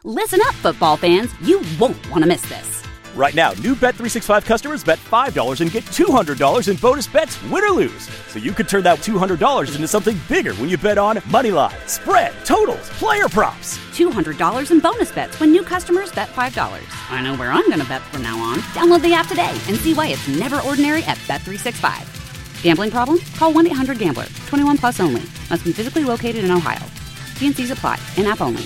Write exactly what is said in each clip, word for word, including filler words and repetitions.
Listen up, football fans. You won't want to miss this. Right now, new Bet three sixty-five customers bet five dollars and get two hundred dollars in bonus bets, win or lose. So you could turn that two hundred dollars into something bigger when you bet on money line, spread, totals, player props. two hundred dollars in bonus bets when new customers bet five dollars. I know where I'm going to bet from now on. Download the app today and see why it's never ordinary at Bet three sixty-five. Gambling problem? Call one eight hundred gambler. twenty-one plus only. Must be physically located in Ohio. T and C's apply. In-app only.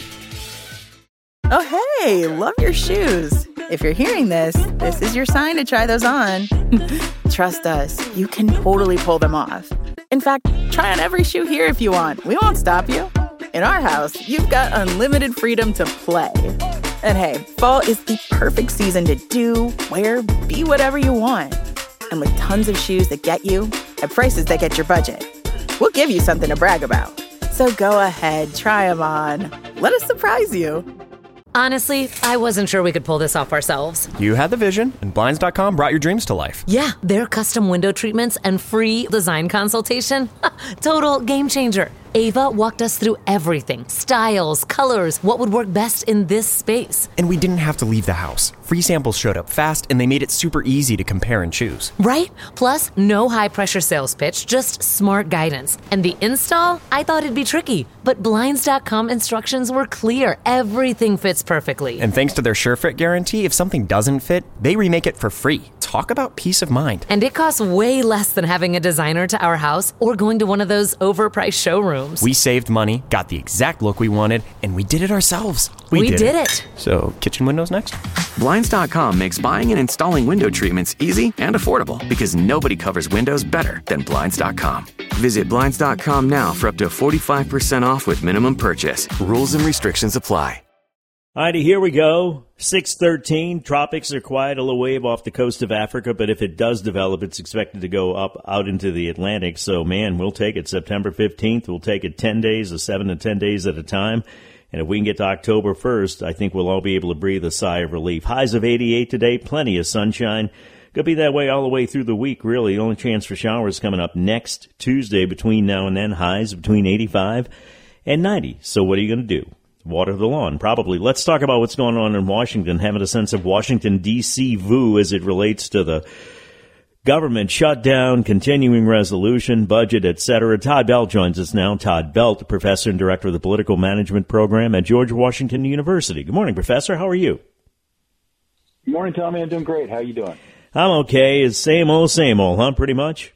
Oh, hey, love your shoes. If you're hearing this, this is your sign to try those on. Trust us, you can totally pull them off. In fact, try on every shoe here if you want. We won't stop you. In our house, you've got unlimited freedom to play. And hey, fall is the perfect season to do, wear, be whatever you want. And with tons of shoes that get you at prices that get your budget, we'll give you something to brag about. So go ahead, try them on. Let us surprise you. Honestly, I wasn't sure we could pull this off ourselves. You had the vision, and Blinds dot com brought your dreams to life. Yeah, their custom window treatments and free design consultation. Total game changer. Ava walked us through everything. Styles, colors, what would work best in this space. And we didn't have to leave the house. Free samples showed up fast, and they made it super easy to compare and choose. Right? Plus, no high-pressure sales pitch, just smart guidance. And the install? I thought it'd be tricky. But Blinds dot com instructions were clear. Everything fits perfectly. And thanks to their SureFit guarantee, if something doesn't fit, they remake it for free. Talk about peace of mind. And it costs way less than having a designer to our house or going to one of those overpriced showrooms. We saved money, got the exact look we wanted, and we did it ourselves. We, we did, did it. it. So, kitchen windows next? Blinds dot com makes buying and installing window treatments easy and affordable because nobody covers windows better than Blinds dot com. Visit Blinds dot com now for up to forty-five percent off with minimum purchase. Rules and restrictions apply. Alrighty, here we go. six thirteen. Tropics are quiet, a little wave off the coast of Africa, but if it does develop, it's expected to go up out into the Atlantic. So, man, we'll take it. September fifteenth, we'll take it ten days, or seven to ten days at a time. And if we can get to October first, I think we'll all be able to breathe a sigh of relief. Highs of eighty-eight today, plenty of sunshine. Could be that way all the way through the week, really. The only chance for showers coming up next Tuesday between now and then. Highs between eighty-five and ninety. So what are you going to do? Water the lawn, probably. Let's talk about what's going on in Washington, having a sense of Washington, D C voo as it relates to the government shutdown, continuing resolution, budget, et cetera. Todd Belt joins us now. Todd Belt, professor and director of the Political Management Program at George Washington University. Good morning, Professor. How are you? Good morning, Tommy. I'm doing great. How are you doing? I'm okay. It's same old, same old, huh? Pretty much?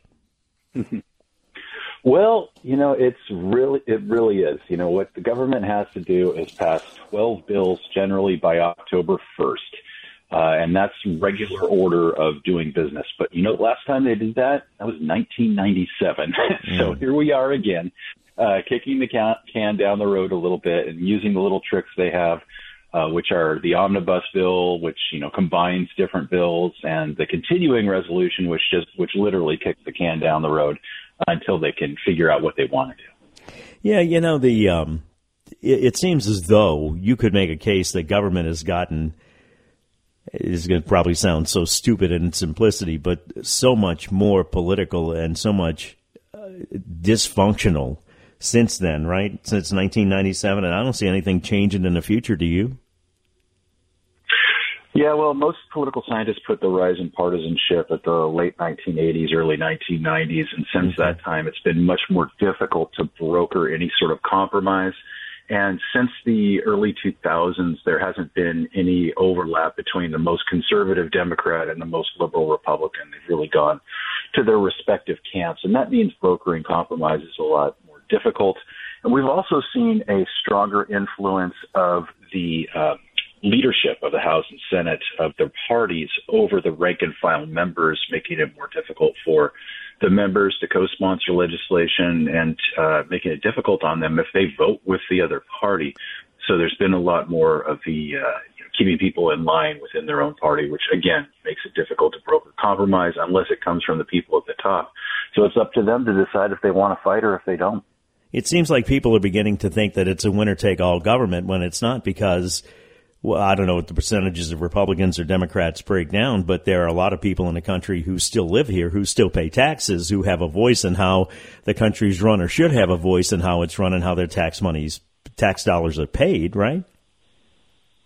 Well, you know, it's really, it really is. You know, what the government has to do is pass twelve bills generally by October first. Uh, and that's regular order of doing business. But, you know, last time they did that, that was nineteen ninety-seven. Mm. So here we are again, uh, kicking the can, can down the road a little bit and using the little tricks they have, uh, which are the omnibus bill, which, you know, combines different bills, and the continuing resolution, which just, which literally kicks the can down the road until they can figure out what they want to do. Yeah, you know, the um, it, it seems as though you could make a case that government has gotten, is going to probably sound so stupid in its simplicity, but so much more political and so much uh, dysfunctional since then, right? Since nineteen ninety-seven, and I don't see anything changing in the future, do you? Yeah, well, most political scientists put the rise in partisanship at the late nineteen eighties, early nineteen nineties, and since mm-hmm. that time, it's been much more difficult to broker any sort of compromise. And since the early two thousands, there hasn't been any overlap between the most conservative Democrat and the most liberal Republican. They've really gone to their respective camps, and that means brokering compromise is a lot more difficult. And we've also seen a stronger influence of the uh, leadership of the House and Senate of the parties over the rank and file members, making it more difficult for the members to co-sponsor legislation and uh, making it difficult on them if they vote with the other party. So there's been a lot more of the uh, you know, keeping people in line within their own party, which, again, makes it difficult to broker compromise unless it comes from the people at the top. So it's up to them to decide if they want to fight or if they don't. It seems like people are beginning to think that it's a winner-take-all government when it's not, because well, I don't know what the percentages of Republicans or Democrats break down, but there are a lot of people in the country who still live here, who still pay taxes, who have a voice in how the country's run, or should have a voice in how it's run and how their tax monies, tax dollars are paid, right?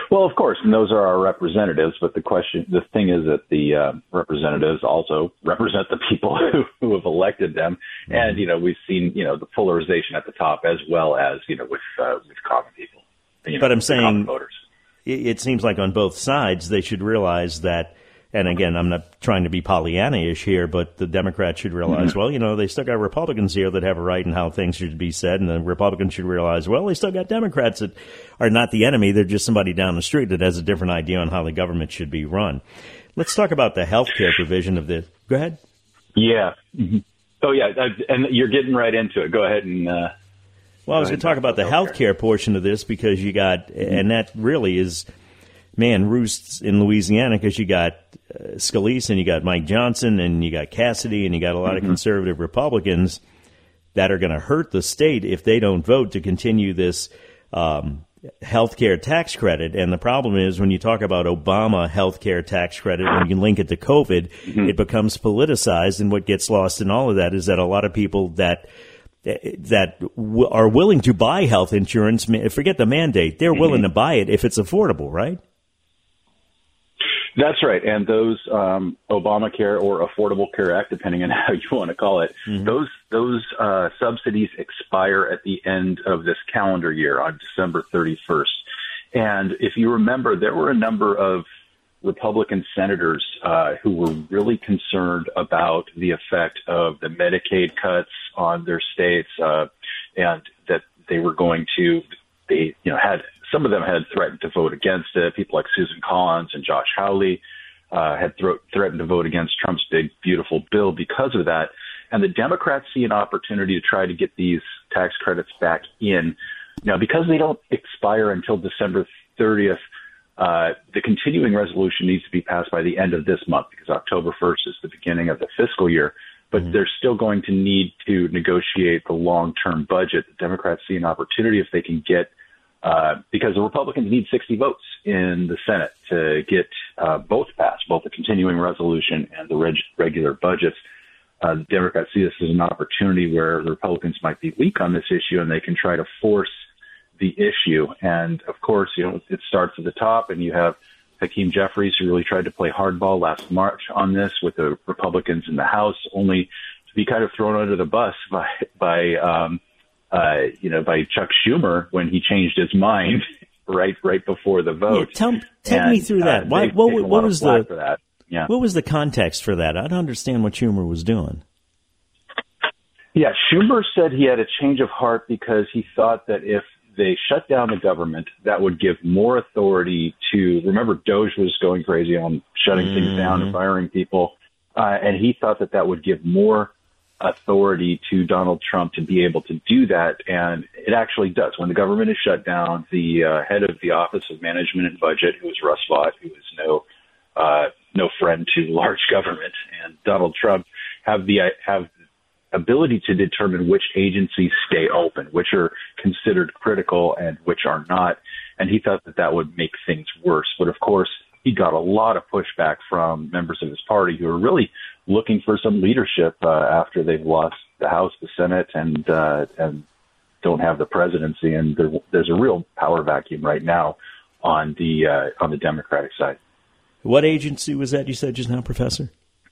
Well, of course, and those are our representatives. But the question, the thing is that the uh, representatives also represent the people who, who have elected them. Mm-hmm. And, you know, we've seen, you know, the polarization at the top as well as, you know, with, uh, with common people. You know, but I'm saying voters. It seems like on both sides they should realize that, and again, I'm not trying to be Pollyanna-ish here, but the Democrats should realize, mm-hmm. well, you know, they still got Republicans here that have a right in how things should be said, and the Republicans should realize, well, they still got Democrats that are not the enemy. They're just somebody down the street that has a different idea on how the government should be run. Let's talk about the health care provision of this. Go ahead. Yeah. Mm-hmm. Oh, yeah, and you're getting right into it. Go ahead and... Uh, well, I was going to talk about the health care portion of this because you got, mm-hmm. and that really is... man, roosts in Louisiana because you got uh, Scalise and you got Mike Johnson and you got Cassidy and you got a lot mm-hmm. of conservative Republicans that are going to hurt the state if they don't vote to continue this um, health care tax credit. And the problem is when you talk about Obama health care tax credit, when you link it to COVID, mm-hmm. it becomes politicized. And what gets lost in all of that is that a lot of people that that w- are willing to buy health insurance, forget the mandate, they're mm-hmm. willing to buy it if it's affordable, right? That's right. And those um, Obamacare or Affordable Care Act, depending on how you want to call it, mm-hmm. those those uh, subsidies expire at the end of this calendar year on December thirty-first. And if you remember, there were a number of Republican senators uh, who were really concerned about the effect of the Medicaid cuts on their states, uh, and that they were going to, they you know had. Some of them had threatened to vote against it. People like Susan Collins and Josh Hawley uh, had thro- threatened to vote against Trump's big, beautiful bill because of that. And the Democrats see an opportunity to try to get these tax credits back in. Now, because they don't expire until December thirtieth, uh, the continuing resolution needs to be passed by the end of this month because October first is the beginning of the fiscal year. But mm-hmm. they're still going to need to negotiate the long-term budget. The Democrats see an opportunity if they can get Uh, because the Republicans need sixty votes in the Senate to get uh, both passed, both the continuing resolution and the reg- regular budgets. Uh, the Democrats see this as an opportunity where the Republicans might be weak on this issue and they can try to force the issue. And, of course, you know, it starts at the top, and you have Hakeem Jeffries, who really tried to play hardball last March on this with the Republicans in the House, only to be kind of thrown under the bus by, by um, Uh, you know, by Chuck Schumer when he changed his mind right right before the vote. Yeah, tell take and, me through that. Uh, Why, what, what was the for that. Yeah. What was the context for that? I don't understand what Schumer was doing. Yeah, Schumer said he had a change of heart because he thought that if they shut down the government, that would give more authority to. Remember, Doge was going crazy on shutting mm. things down and firing people, uh, and he thought that that would give more authority to Donald Trump to be able to do that, and it actually does. When the government is shut down, the uh, head of the Office of Management and Budget, who is Russ Vought, who is no uh, no friend to large government, and Donald Trump have the have ability to determine which agencies stay open, which are considered critical and which are not. And he thought that that would make things worse. But of course, he got a lot of pushback from members of his party who are really looking for some leadership uh, after they've lost the House, the Senate, and uh, and don't have the presidency. And there, there's a real power vacuum right now on the uh, on the Democratic side. What agency was that you said just now, Professor?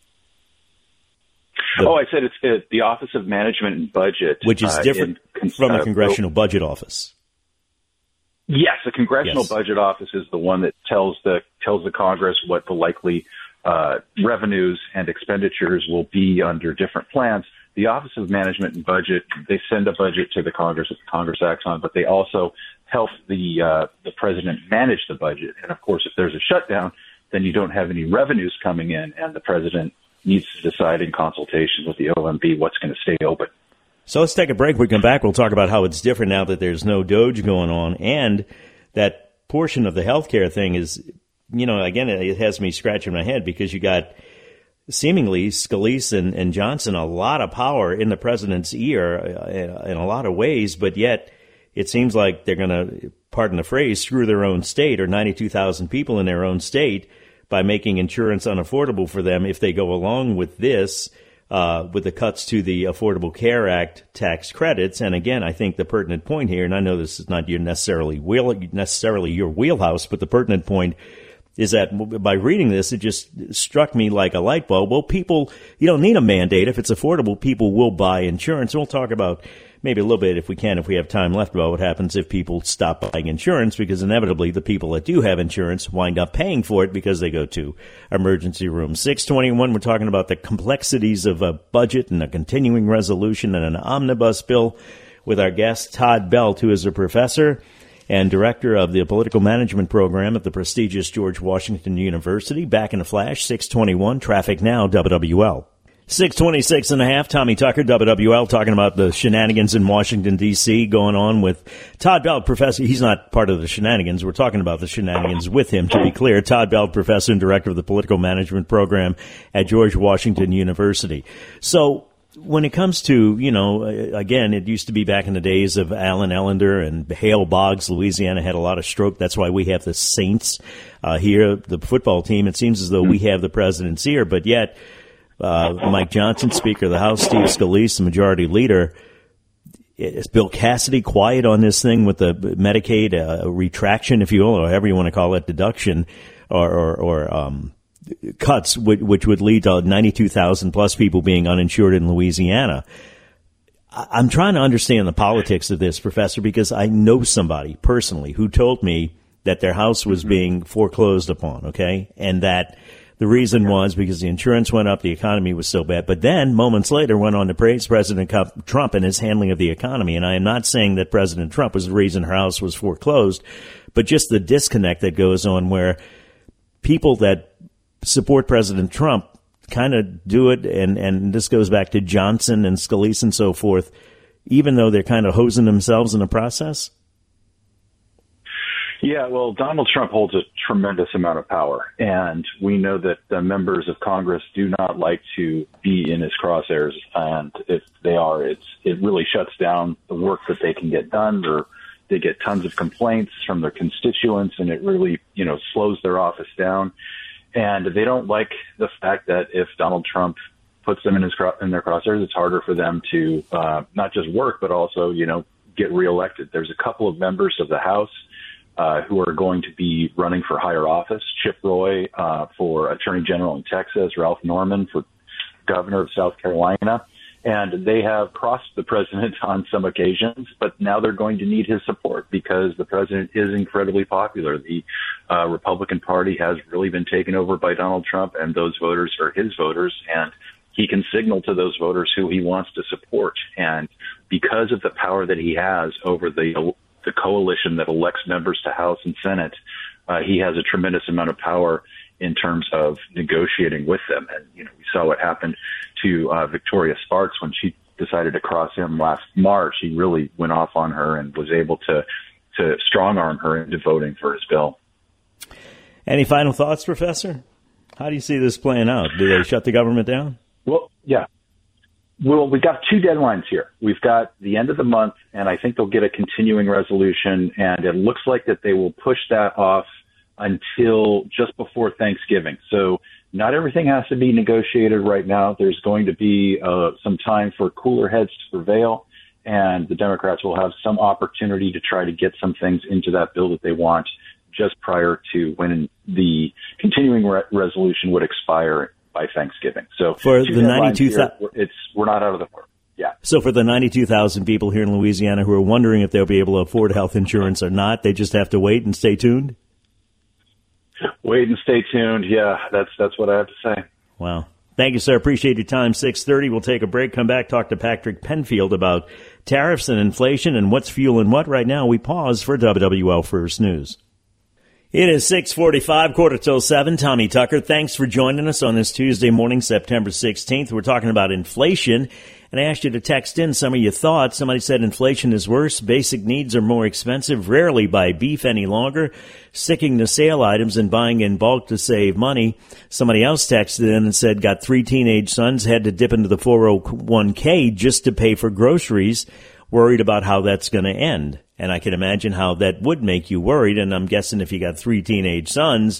The, oh, I said it's uh, the Office of Management and Budget, which is different uh, in, from the Congressional uh, Budget Office. Yes, the Congressional yes. Budget Office is the one that tells the tells the Congress what the likely Uh, revenues and expenditures will be under different plans. The Office of Management and Budget, they send a budget to the Congress that the Congress acts on, but they also help the uh, the president manage the budget. And, of course, if there's a shutdown, then you don't have any revenues coming in, and the president needs to decide in consultation with the O M B what's going to stay open. So let's take a break. When we come back, we'll talk about how it's different now that there's no Doge going on, and that portion of the health care thing is, you know, again, it has me scratching my head because you got seemingly Scalise and, and Johnson, a lot of power in the president's ear in, in a lot of ways, but yet it seems like they're going to, pardon the phrase, screw their own state or ninety-two thousand people in their own state by making insurance unaffordable for them if they go along with this. uh, with the cuts to the Affordable Care Act tax credits. And again, I think the pertinent point here, and I know this is not your necessarily wheel, necessarily your wheelhouse, but the pertinent point is that by reading this, it just struck me like a light bulb. Well, people, you don't need a mandate. If it's affordable, people will buy insurance. And we'll talk about maybe a little bit, if we can, if we have time left, about what happens if people stop buying insurance, because inevitably the people that do have insurance wind up paying for it because they go to emergency rooms. six twenty-one, we're talking about the complexities of a budget and a continuing resolution and an omnibus bill with our guest, Todd Belt, who is a professor and director of the political management program at the prestigious George Washington University. Back in a flash, six twenty-one, traffic now, W W L. six twenty-six and a half, Tommy Tucker, W W L, talking about the shenanigans in Washington, D C going on with Todd Belt, professor. He's not part of the shenanigans. We're talking about the shenanigans with him, to be clear. Todd Belt, professor and director of the political management program at George Washington University. So, when it comes to, you know, again, it used to be back in the days of Alan Ellender and Hale Boggs. Louisiana had a lot of stroke. That's why we have the Saints uh, here, the football team. It seems as though we have the president's ear, but yet uh, Mike Johnson, Speaker of the House, Steve Scalise, the majority leader, is Bill Cassidy quiet on this thing with the Medicaid uh, retraction, if you will, or however you want to call it, deduction, or, or, or um cuts, which would lead to ninety-two thousand plus people being uninsured in Louisiana. I'm trying to understand the politics of this, Professor, because I know somebody personally who told me that their house was being foreclosed upon, okay, and that the reason was because the insurance went up, the economy was so bad. But then, moments later, went on to praise President Trump and his handling of the economy. And I am not saying that President Trump was the reason her house was foreclosed, but just the disconnect that goes on where people that support President Trump kind of do it, and, and this goes back to Johnson and Scalise and so forth, even though they're kind of hosing themselves in the process? Yeah, well, Donald Trump holds a tremendous amount of power, and we know that the members of Congress do not like to be in his crosshairs, and if they are, it's it really shuts down the work that they can get done, or they get tons of complaints from their constituents, and it really, you know, slows their office down. And they don't like the fact that if Donald Trump puts them in his in their crosshairs, it's harder for them to uh, not just work, but also, you know, get reelected. There's a couple of members of the House uh, who are going to be running for higher office. Chip Roy uh, for Attorney General in Texas, Ralph Norman for Governor of South Carolina. And they have crossed the president on some occasions, but now they're going to need his support because the president is incredibly popular. The uh, Republican Party has really been taken over by Donald Trump, and those voters are his voters, and he can signal to those voters who he wants to support. And because of the power that he has over the the coalition that elects members to House and Senate, uh, he has a tremendous amount of power in terms of negotiating with them. And, you know, we saw what happened to uh, Victoria Sparks when she decided to cross him last March. He really went off on her and was able to, to strong arm her into voting for his bill. Any final thoughts, Professor? How do you see this playing out? Do they shut the government down? Well, yeah. Well, we've got two deadlines here. We've got the end of the month, and I think they'll get a continuing resolution, and it looks like that they will push that off until just before Thanksgiving. So not everything has to be negotiated right now. There's going to be uh, some time for cooler heads to prevail, and the Democrats will have some opportunity to try to get some things into that bill that they want just prior to when the continuing re- resolution would expire by Thanksgiving. So for the ninety-two thousand, it's we're not out of the work. Yeah. So for the ninety-two thousand people here in Louisiana who are wondering if they'll be able to afford health insurance or not, they just have to wait and stay tuned? Wait and stay tuned. Yeah, that's that's what I have to say. Wow. Thank you, sir. Appreciate your time. six thirty, we'll take a break, come back, talk to Patrick Penfield about tariffs and inflation and what's fueling what. Right now, we pause for W W L First News. It is six forty-five, quarter till seven. Tommy Tucker, thanks for joining us on this Tuesday morning, September sixteenth. We're talking about inflation, and I asked you to text in some of your thoughts. Somebody said inflation is worse, basic needs are more expensive, rarely buy beef any longer, sticking to sale items and buying in bulk to save money. Somebody else texted in and said, got three teenage sons, had to dip into the four oh one k just to pay for groceries, worried about how that's going to end. And I can imagine how that would make you worried. And I'm guessing if you got three teenage sons,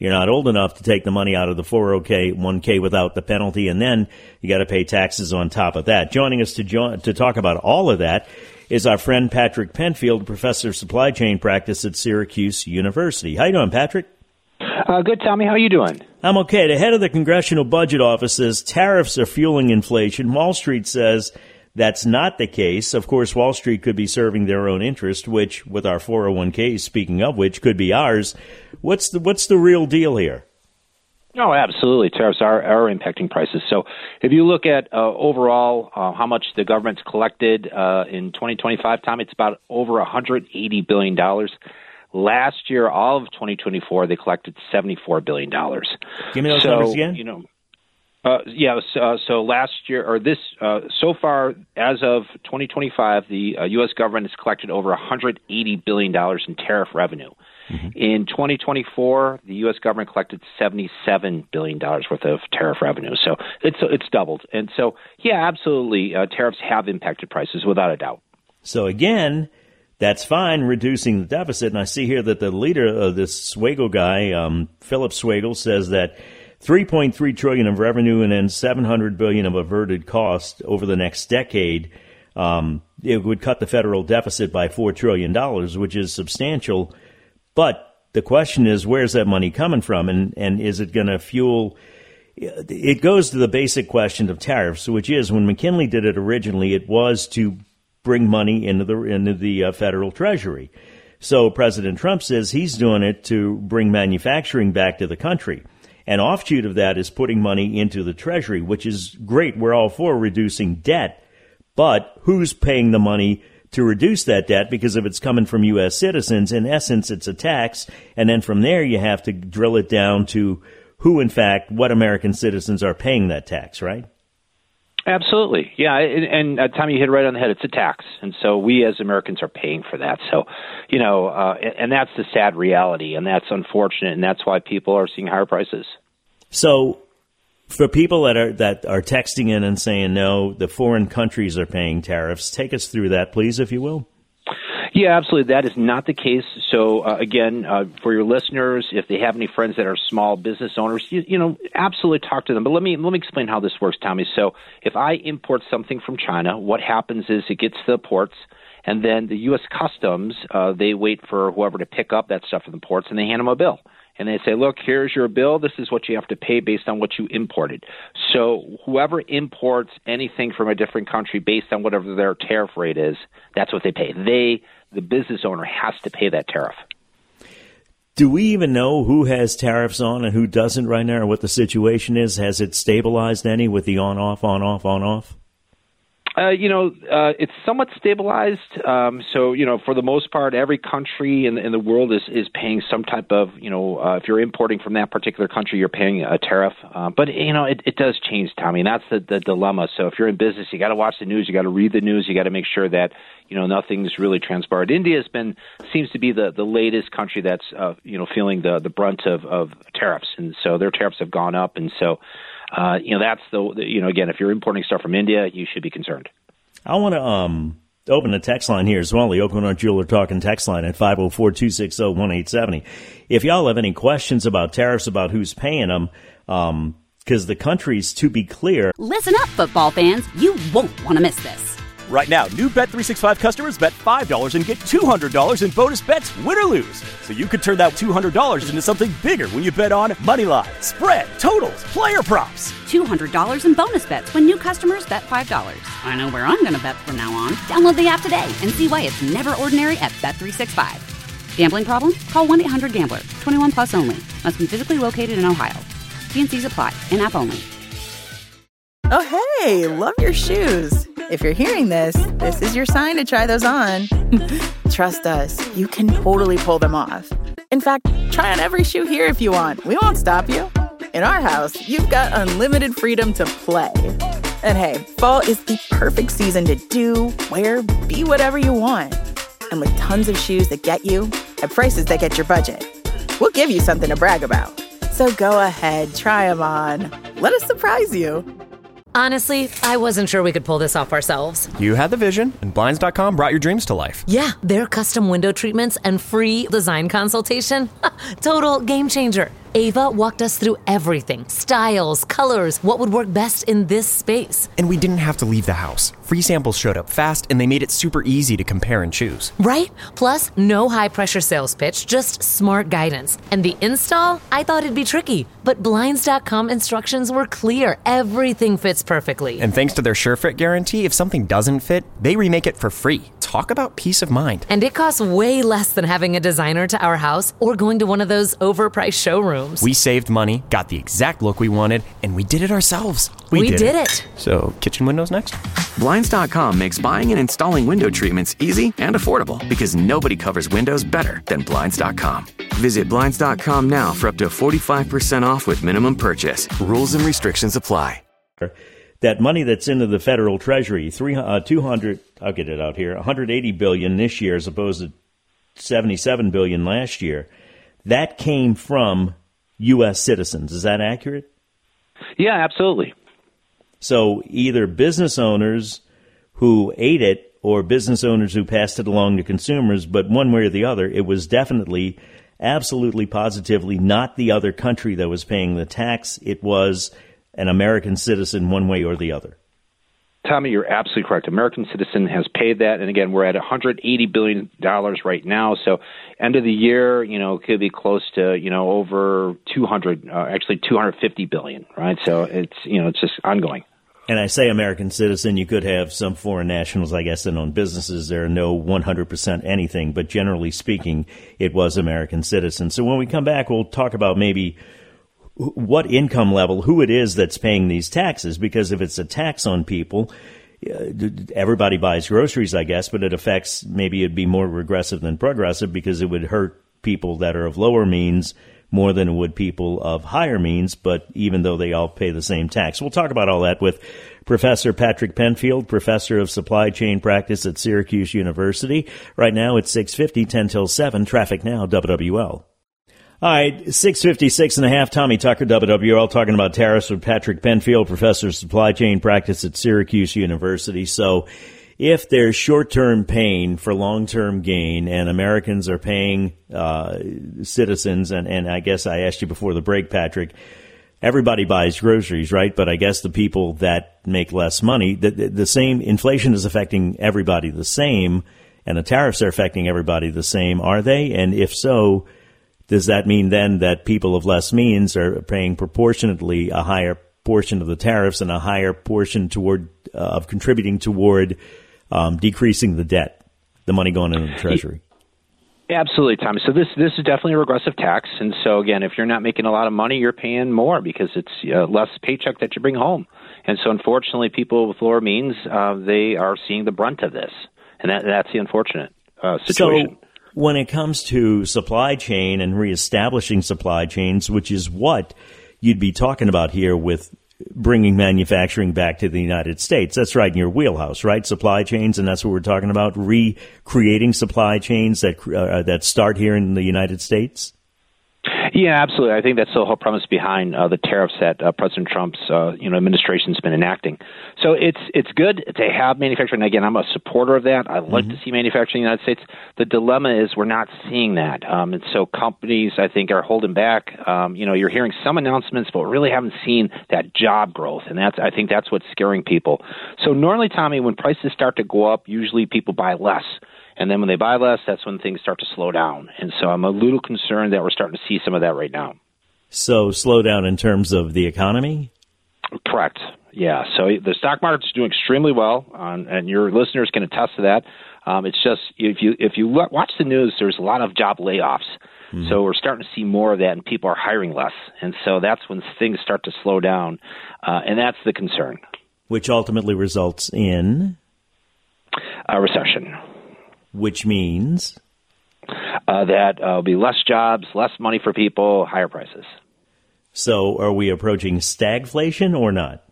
you're not old enough to take the money out of the four oh one k without the penalty, and then you got to pay taxes on top of that. Joining us to jo- to talk about all of that is our friend Patrick Penfield, professor of supply chain practice at Syracuse University. How you doing, Patrick? Uh, good, Tommy. How are you doing? I'm okay. The head of the Congressional Budget Office says tariffs are fueling inflation. Wall Street says that's not the case. Of course, Wall Street could be serving their own interest, which, with our four oh one k's, speaking of which, could be ours. What's the what's the real deal here? Oh, absolutely. Tariffs are, are impacting prices. So if you look at uh, overall uh, how much the government's collected uh, in twenty twenty-five, Tom, it's about over one hundred eighty billion dollars. Last year, all of twenty twenty-four, they collected seventy-four billion dollars. Give me those so, numbers again. You know, uh, yeah, so, uh, so last year, or this, uh, so far, as of twenty twenty-five, the uh, U S government has collected over one hundred eighty billion dollars in tariff revenue. Mm-hmm. In twenty twenty-four, the U S government collected seventy-seven billion dollars worth of tariff revenue. So it's it's doubled. And so, yeah, absolutely, uh, tariffs have impacted prices without a doubt. So again, that's fine, reducing the deficit. And I see here that the leader of this Swagel guy, um, Philip Swagel, says that three point three trillion dollars of revenue and then seven hundred billion dollars of averted cost over the next decade. Um, it would cut the federal deficit by four trillion dollars, which is substantial. But the question is, where's that money coming from? And, and is it going to fuel? It goes to the basic question of tariffs, which is when McKinley did it originally, it was to bring money into the into the uh, federal treasury. So President Trump says he's doing it to bring manufacturing back to the country. An offshoot of that is putting money into the treasury, which is great. We're all for reducing debt. But who's paying the money to reduce that debt? Because if it's coming from U S citizens, in essence, it's a tax. And then from there, you have to drill it down to who, in fact, what American citizens are paying that tax, right? Absolutely. Yeah. And, and uh, Tommy, you hit it right on the head. It's a tax. And so we as Americans are paying for that. So, you know, uh, and that's the sad reality. And that's unfortunate. And that's why people are seeing higher prices. So for people that are that are texting in and saying, no, the foreign countries are paying tariffs, take us through that, please, if you will. Yeah, absolutely. That is not the case. So, uh, again, uh, for your listeners, if they have any friends that are small business owners, you, you know, absolutely talk to them. But let me let me explain how this works, Tommy. So if I import something from China, what happens is it gets to the ports, and then the U S Customs, uh, they wait for whoever to pick up that stuff from the ports, and they hand them a bill. And they say, look, here's your bill. This is what you have to pay based on what you imported. So whoever imports anything from a different country based on whatever their tariff rate is, that's what they pay. They, the business owner, has to pay that tariff. Do we even know who has tariffs on and who doesn't right now, or what the situation is? Has it stabilized any with the on-off, on-off, on-off? Uh, you know, uh, it's somewhat stabilized. Um, so, you know, for the most part, every country in, in the world is, is paying some type of, you know, uh, if you're importing from that particular country, you're paying a tariff. Uh, but, you know, it, it does change, Tommy, and that's the, the dilemma. So if you're in business, you got to watch the news, you got to read the news, you got to make sure that, you know, nothing's really transpired. India has been, seems to be the, the latest country that's, uh, you know, feeling the, the brunt of, of tariffs. And so their tariffs have gone up. And so, Uh, you know, that's the, you know, again, if you're importing stuff from India, you should be concerned. I want to um, open the text line here as well, the Oaklawn Jeweler Talking text line at five oh four, two six oh, one eight seven oh. If y'all have any questions about tariffs, about who's paying them, um, because the countries, to be clear. Listen up, football fans. You won't want to miss this. Right now, new Bet three sixty-five customers bet five dollars and get two hundred dollars in bonus bets, win or lose. So you could turn that two hundred dollars into something bigger when you bet on money line, spread, totals, player props. two hundred dollars in bonus bets when new customers bet five dollars. I know where I'm going to bet from now on. Download the app today and see why it's never ordinary at Bet three sixty-five. Gambling problem? Call one eight hundred gambler. twenty-one plus only. Must be physically located in Ohio. T N Cs apply. In-app only. Oh, hey, love your shoes. If you're hearing this, this is your sign to try those on. Trust us, you can totally pull them off. In fact, try on every shoe here if you want. We won't stop you. In our house, you've got unlimited freedom to play. And hey, fall is the perfect season to do, wear, be whatever you want. And with tons of shoes that get you at prices that get your budget, we'll give you something to brag about. So go ahead, try them on. Let us surprise you. Honestly, I wasn't sure we could pull this off ourselves. You had the vision, and Blinds dot com brought your dreams to life. Yeah, their custom window treatments and free design consultation. Total game changer. Ava walked us through everything. Styles, colors, what would work best in this space. And we didn't have to leave the house. Free samples showed up fast, and they made it super easy to compare and choose. Right? Plus, no high-pressure sales pitch, just smart guidance. And the install? I thought it'd be tricky. But Blinds dot com instructions were clear. Everything fits perfectly. And thanks to their SureFit guarantee, if something doesn't fit, they remake it for free. Talk about peace of mind. And it costs way less than having a designer to our house or going to one of those overpriced showrooms. We saved money, got the exact look we wanted, and we did it ourselves. We, we did, did it. it. So, kitchen windows next? Blinds dot com makes buying and installing window treatments easy and affordable because nobody covers windows better than Blinds dot com. Visit Blinds dot com now for up to forty-five percent off with minimum purchase. Rules and restrictions apply. That money that's into the federal treasury, three, uh, two hundred, I'll get it out here, one hundred eighty billion dollars this year as opposed to seventy-seven billion dollars last year, that came from U S citizens. Is that accurate? Yeah, absolutely. So either business owners who ate it or business owners who passed it along to consumers, but one way or the other, it was definitely, absolutely, positively not the other country that was paying the tax. It was an American citizen one way or the other. Tommy, you're absolutely correct. American citizen has paid that. And again, we're at one hundred eighty billion dollars right now. So end of the year, you know, could be close to, you know, over two hundred, uh, actually two hundred fifty billion, right? So it's, you know, it's just ongoing. And I say American citizen, you could have some foreign nationals, I guess, that own businesses. There are no one hundred percent anything, but generally speaking, it was American citizen. So when we come back, we'll talk about maybe what income level, who it is that's paying these taxes, because if it's a tax on people, everybody buys groceries, I guess, but it affects, maybe it'd be more regressive than progressive because it would hurt people that are of lower means more than it would people of higher means, but even though they all pay the same tax. We'll talk about all that with Professor Patrick Penfield, Professor of Supply Chain Practice at Syracuse University. Right now it's six fifty, ten till seven, Traffic Now, W W L. All right, six fifty-six and a half, Tommy Tucker, W W L, talking about tariffs with Patrick Penfield, Professor of Supply Chain Practice at Syracuse University. So if there's short-term pain for long-term gain and Americans are paying uh, citizens, and, and I guess I asked you before the break, Patrick, everybody buys groceries, right? But I guess the people that make less money, the, the, the same inflation is affecting everybody the same, and the tariffs are affecting everybody the same, are they? And if so, does that mean then that people of less means are paying proportionately a higher portion of the tariffs and a higher portion toward uh, of contributing toward um, decreasing the debt, the money going into the Treasury? Absolutely, Tommy. So this this is definitely a regressive tax. And so, again, if you're not making a lot of money, you're paying more because it's uh, less paycheck that you bring home. And so, unfortunately, people with lower means, uh, they are seeing the brunt of this. And that, that's the unfortunate uh, situation. So when it comes to supply chain and reestablishing supply chains, which is what you'd be talking about here with bringing manufacturing back to the United States. That's right in your wheelhouse, right? Supply chains, and that's what we're talking about, recreating supply chains that uh, that start here in the United States? Yeah, absolutely. I think that's the whole premise behind uh, the tariffs that uh, President Trump's uh, you know administration's been enacting. So it's it's good to have manufacturing. Again, I'm a supporter of that. I like mm-hmm. to see manufacturing in the United States. The dilemma is we're not seeing that, um, and so companies, I think, are holding back. Um, you know, you're hearing some announcements, but we really haven't seen that job growth, and that's I think that's what's scaring people. So normally, Tommy, when prices start to go up, usually people buy less. And then when they buy less, that's when things start to slow down. And so I'm a little concerned that we're starting to see some of that right now. So slow down in terms of the economy? Correct. Yeah. So the stock market's doing extremely well, um, and your listeners can attest to that. Um, it's just if you if you look, watch the news, there's a lot of job layoffs. Mm-hmm. So we're starting to see more of that, and people are hiring less. And so that's when things start to slow down, uh, and that's the concern. Which ultimately results in? A recession. Which means? Uh, that uh, will be less jobs, less money for people, higher prices. So are we approaching stagflation or not?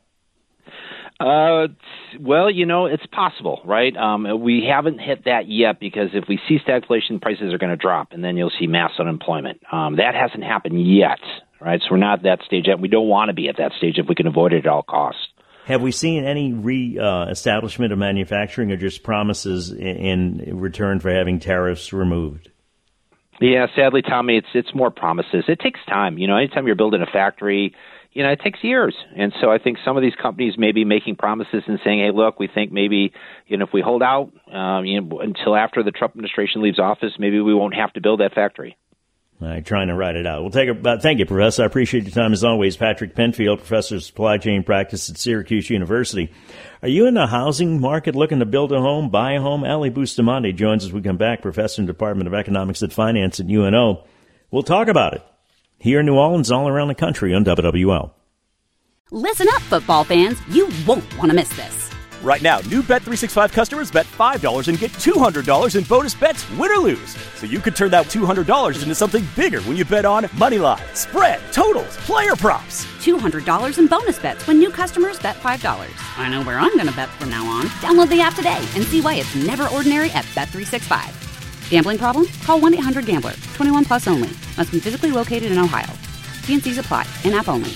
Uh, well, you know, it's possible, right? Um, we haven't hit that yet because if we see stagflation, prices are going to drop, and then you'll see mass unemployment. Um, that hasn't happened yet, right? So we're not at that stage yet. We don't want to be at that stage if we can avoid it at all costs. Have we seen any re-establishment uh, of manufacturing or just promises in, in return for having tariffs removed? Yeah, sadly, Tommy, it's it's more promises. It takes time. You know, anytime you're building a factory, you know, it takes years. And so I think some of these companies may be making promises and saying, hey, look, we think maybe, you know, if we hold out um, you know, until after the Trump administration leaves office, maybe we won't have to build that factory. All right, trying to write it out. We'll take a, uh, thank you, Professor. I appreciate your time as always. Patrick Penfield, Professor of Supply Chain Practice at Syracuse University. Are you in the housing market looking to build a home, buy a home? Ali Bustamante joins us as we come back, Professor in the Department of Economics and Finance at U N O. We'll talk about it here in New Orleans, all around the country on W W L. Listen up, football fans. You won't want to miss this. Right now, new Bet three sixty-five customers bet five dollars and get two hundred dollars in bonus bets, win or lose. So you could turn that two hundred dollars into something bigger when you bet on money line, spread, totals, player props. two hundred dollars in bonus bets when new customers bet five dollars. I know where I'm going to bet from now on. Download the app today and see why it's never ordinary at Bet three sixty-five. Gambling problem? Call one eight hundred gambler. twenty-one plus only. Must be physically located in Ohio. T and C's apply. In-app only.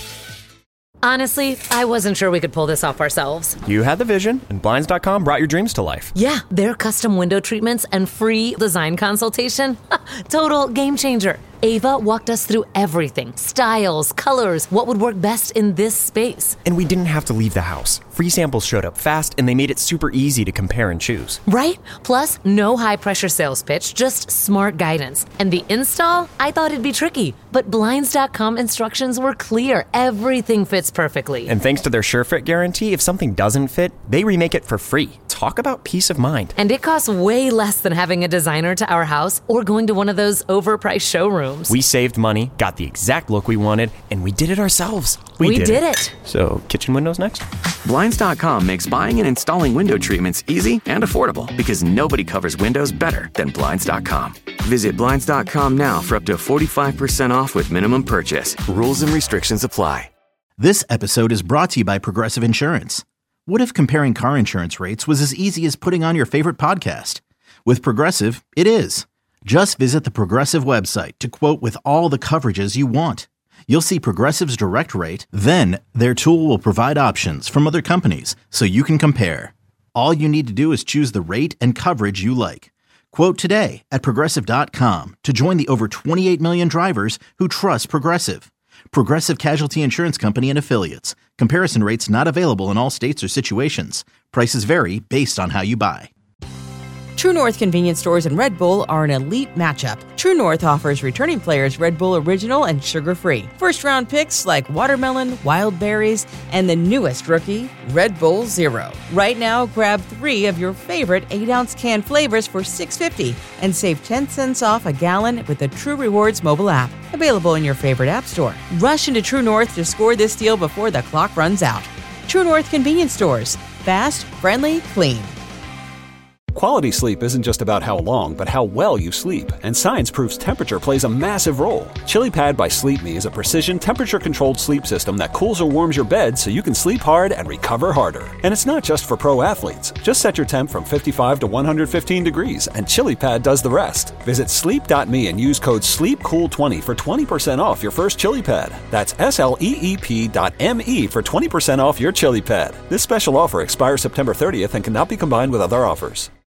Honestly, I wasn't sure we could pull this off ourselves. You had the vision, and Blinds dot com brought your dreams to life. Yeah, their custom window treatments and free design consultation. Total game changer. Ava walked us through everything. Styles, colors, what would work best in this space. And we didn't have to leave the house. Free samples showed up fast, and they made it super easy to compare and choose. Right? Plus, no high-pressure sales pitch, just smart guidance. And the install? I thought it'd be tricky, but Blinds dot com instructions were clear. Everything fits perfectly. And thanks to their SureFit guarantee, if something doesn't fit, they remake it for free. Talk about peace of mind. And it costs way less than having a designer to our house or going to one of those overpriced showrooms. We saved money, got the exact look we wanted, and we did it ourselves. We, we did, did it. it. So, kitchen windows next? Blinds dot com makes buying and installing window treatments easy and affordable because nobody covers windows better than Blinds dot com. Visit Blinds dot com now for up to forty-five percent off with minimum purchase. Rules and restrictions apply. This episode is brought to you by Progressive Insurance. What if comparing car insurance rates was as easy as putting on your favorite podcast? With Progressive, it is. Just visit the Progressive website to quote with all the coverages you want. You'll see Progressive's direct rate, then their tool will provide options from other companies so you can compare. All you need to do is choose the rate and coverage you like. Quote today at Progressive dot com to join the over twenty-eight million drivers who trust Progressive. Progressive Casualty Insurance Company and Affiliates. Comparison rates not available in all states or situations. Prices vary based on how you buy. True North convenience stores and Red Bull are an elite matchup. True North offers returning players Red Bull Original and sugar-free. First-round picks like watermelon, wild berries, and the newest rookie, Red Bull Zero. Right now, grab three of your favorite eight-ounce can flavors for six dollars and fifty cents and save ten cents off a gallon with the True Rewards mobile app. Available in your favorite app store. Rush into True North to score this deal before the clock runs out. True North convenience stores. Fast, friendly, clean. Quality sleep isn't just about how long, but how well you sleep. And science proves temperature plays a massive role. ChiliPad by Sleep Me is a precision temperature-controlled sleep system that cools or warms your bed so you can sleep hard and recover harder. And it's not just for pro athletes. Just set your temp from fifty-five to one hundred fifteen degrees, and ChiliPad does the rest. Visit sleep dot me and use code sleep cool twenty for twenty percent off your first ChiliPad. That's S L E E P dot M E for twenty percent off your ChiliPad. This special offer expires September thirtieth and cannot be combined with other offers.